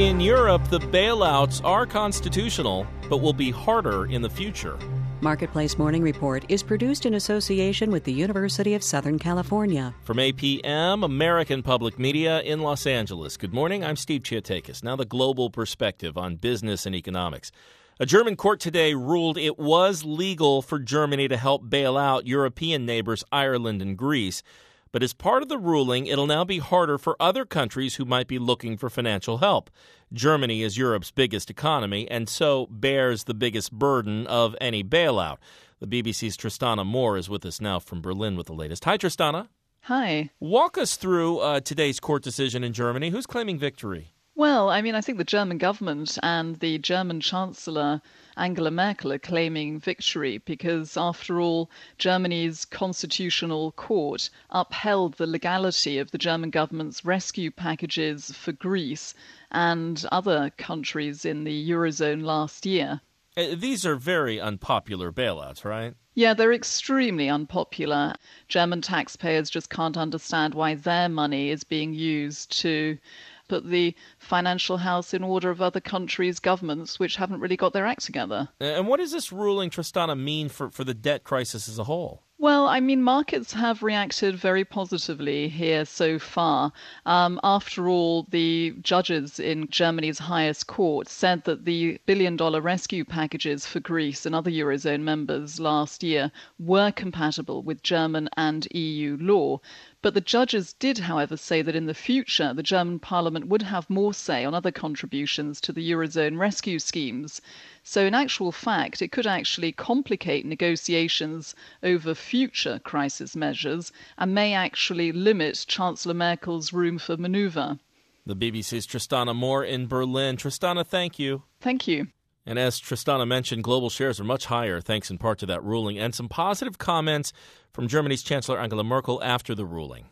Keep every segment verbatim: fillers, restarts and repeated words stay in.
In Europe, the bailouts are constitutional, but will be harder in the future. Marketplace Morning Report is produced in association with the University of Southern California. From A P M, American Public Media in Los Angeles. Good morning, I'm Steve Chiatakis. Now the global perspective on business and economics. A German court today ruled it was legal for Germany to help bail out European neighbors Ireland and Greece. But as part of the ruling, it'll now be harder for other countries who might be looking for financial help. Germany is Europe's biggest economy and so bears the biggest burden of any bailout. The B B C's Tristana Moore is with us now from Berlin with the latest. Hi, Tristana. Hi. Walk us through uh, today's court decision in Germany. Who's claiming victory? Well, I mean, I think the German government and the German Chancellor Angela Merkel are claiming victory because, after all, Germany's constitutional court upheld the legality of the German government's rescue packages for Greece and other countries in the Eurozone last year. Uh, these are very unpopular bailouts, right? Yeah, they're extremely unpopular. German taxpayers just can't understand why their money is being used to put the financial house in order of other countries' governments which haven't really got their act together. And what does this ruling, Tristana, mean for, for the debt crisis as a whole? Well, I mean, markets have reacted very positively here so far. Um, after all, the judges in Germany's highest court said that the billion-dollar rescue packages for Greece and other Eurozone members last year were compatible with German and E U law. But the judges did, however, say that in the future, the German parliament would have more say on other contributions to the Eurozone rescue schemes. So in actual fact, it could actually complicate negotiations over future crisis measures and may actually limit Chancellor Merkel's room for manoeuvre. The B B C's Tristana Moore in Berlin. Tristana, thank you. Thank you. And as Tristana mentioned, global shares are much higher thanks in part to that ruling and some positive comments from Germany's Chancellor Angela Merkel after the ruling.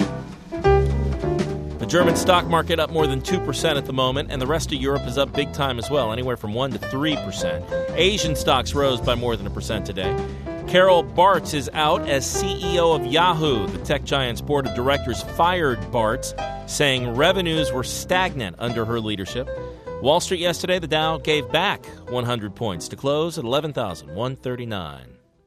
The German stock market up more than two percent at the moment, and the rest of Europe is up big time as well, anywhere from one to three percent. Asian stocks rose by more than a percent today. Carol Bartz is out as C E O of Yahoo. The tech giant's board of directors fired Bartz, saying revenues were stagnant under her leadership. Wall Street yesterday, the Dow gave back one hundred points to close at eleven thousand one hundred thirty-nine.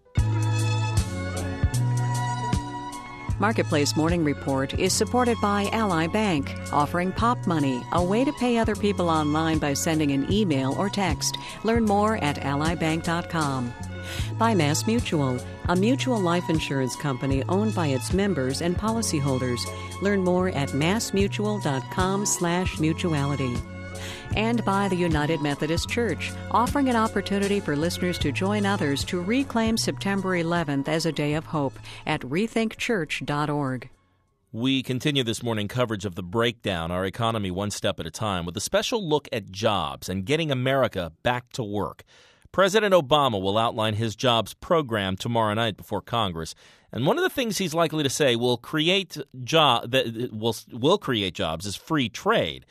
Marketplace Morning Report is supported by Ally Bank, offering Pop Money, a way to pay other people online by sending an email or text. Learn more at ally bank dot com. By Mass Mutual, a mutual life insurance company owned by its members and policyholders. Learn more at mass mutual dot com slash mutuality. And by the United Methodist Church, offering an opportunity for listeners to join others to reclaim September eleventh as a day of hope at rethink church dot org. We continue this morning coverage of The Breakdown, our economy one step at a time, with a special look at jobs and getting America back to work. President Obama will outline his jobs program tomorrow night before Congress. And one of the things he's likely to say will create job that will will create jobs is free trade.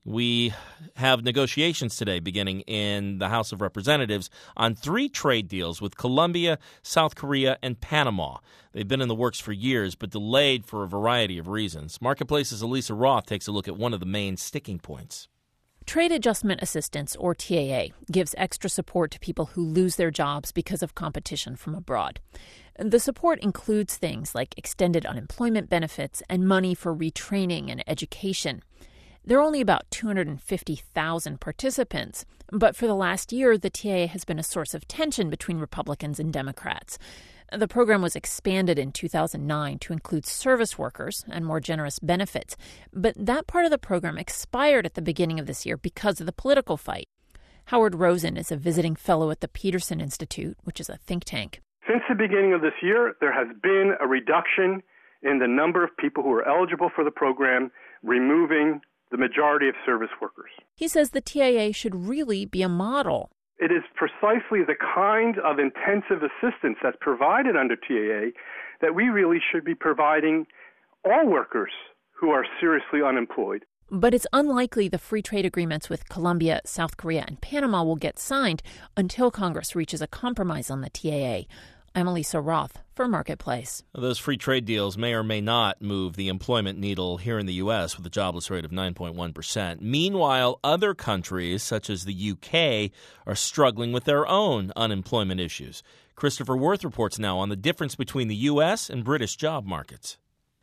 We have negotiations today beginning in the House of Representatives on three trade deals with Colombia, South Korea, and Panama. They've been in the works for years, but delayed for a variety of reasons. Marketplace's Elisa Roth takes a look at one of the main sticking points. Trade Adjustment Assistance, or T A A, gives extra support to people who lose their jobs because of competition from abroad. The support includes things like extended unemployment benefits and money for retraining and education. There are only about two hundred fifty thousand participants, but for the last year, the T A A has been a source of tension between Republicans and Democrats. The program was expanded in two thousand nine to include service workers and more generous benefits, but that part of the program expired at the beginning of this year because of the political fight. Howard Rosen is a visiting fellow at the Peterson Institute, which is a think tank. Since the beginning of this year, there has been a reduction in the number of people who are eligible for the program, removing the majority of service workers. He says the T A A should really be a model. It is precisely the kind of intensive assistance that's provided under T A A that we really should be providing all workers who are seriously unemployed. But it's unlikely the free trade agreements with Colombia, South Korea, and Panama will get signed until Congress reaches a compromise on the T A A. I'm Elisa Roth for Marketplace. Those free trade deals may or may not move the employment needle here in the U S with a jobless rate of nine point one percent. Meanwhile, other countries, such as the U K, are struggling with their own unemployment issues. Christopher Worth reports now on the difference between the U S and British job markets.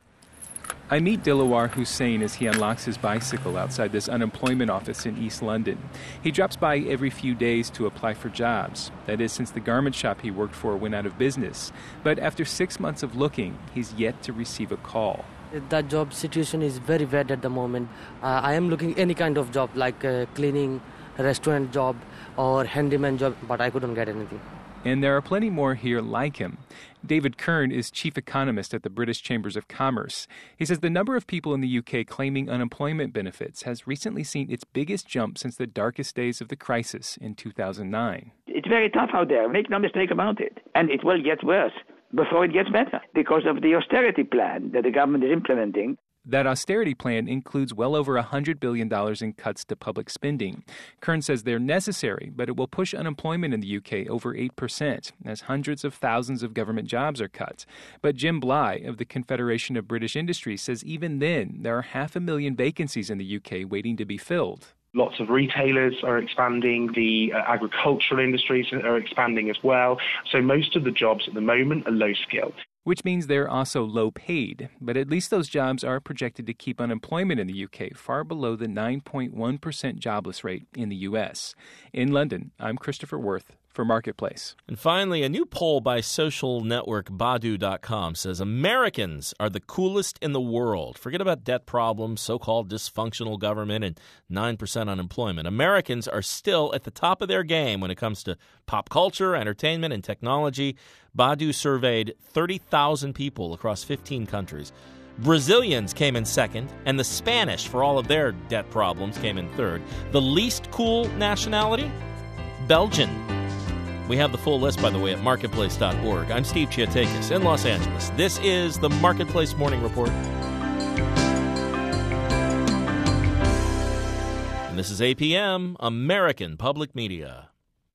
I meet Dilawar Hussain as he unlocks his bicycle outside this unemployment office in East London. He drops by every few days to apply for jobs. That is, since the garment shop he worked for went out of business. But after six months of looking, he's yet to receive a call. That job situation is very bad at the moment. Uh, I am looking any kind of job like uh, cleaning, restaurant job or handyman job, but I couldn't get anything. And there are plenty more here like him. David Kern is chief economist at the British Chambers of Commerce. He says the number of people in the U K claiming unemployment benefits has recently seen its biggest jump since the darkest days of the crisis in two thousand nine. It's very tough out there. Make no mistake about it. And it will get worse before it gets better because of the austerity plan that the government is implementing. That austerity plan includes well over one hundred billion dollars in cuts to public spending. Kern says they're necessary, but it will push unemployment in the U K over eight percent, as hundreds of thousands of government jobs are cut. But Jim Bly of the Confederation of British Industry says even then, there are half a million vacancies in the U K waiting to be filled. Lots of retailers are expanding. The uh, agricultural industries are expanding as well. So most of the jobs at the moment are low-skilled. Which means they're also low paid. But at least those jobs are projected to keep unemployment in the U K far below the nine point one percent jobless rate in the U S. In London, I'm Christopher Worth for Marketplace. And finally, a new poll by social network Badu dot com says Americans are the coolest in the world. Forget about debt problems, so-called dysfunctional government, and nine percent unemployment. Americans are still at the top of their game when it comes to pop culture, entertainment, and technology. Badu surveyed thirty thousand people across fifteen countries. Brazilians came in second, and the Spanish, for all of their debt problems, came in third. The least cool nationality? Belgian. We have the full list, by the way, at marketplace dot org. I'm Steve Chiatakis in Los Angeles. This is the Marketplace Morning Report. And this is A P M, American Public Media.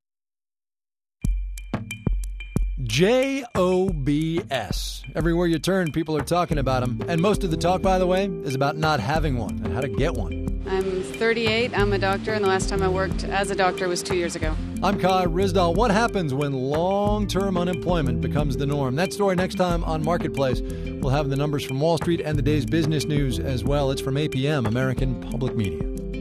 J O B S. Everywhere you turn, people are talking about them. And most of the talk, by the way, is about not having one and how to get one. I'm thirty-eight. I'm a doctor, and the last time I worked as a doctor was two years ago. I'm Kai Rizdal. What happens when long-term unemployment becomes the norm? That story next time on Marketplace. We'll have the numbers from Wall Street and the day's business news as well. It's from A P M, American Public Media.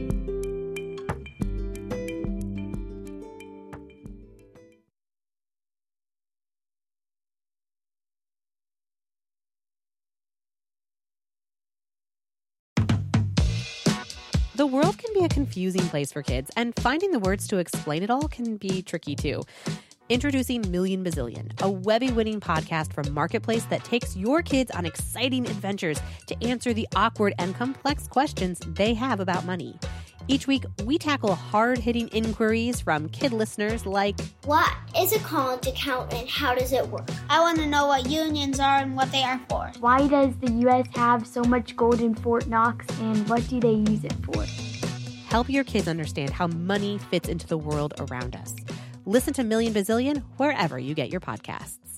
The world can be a confusing place for kids, and finding the words to explain it all can be tricky too. Introducing Million Bazillion, a Webby-winning podcast from Marketplace that takes your kids on exciting adventures to answer the awkward and complex questions they have about money. Each week, we tackle hard-hitting inquiries from kid listeners like, what is a college account and how does it work? I want to know what unions are and what they are for. Why does the U S have so much gold in Fort Knox and what do they use it for? Help your kids understand how money fits into the world around us. Listen to Million Bazillion wherever you get your podcasts.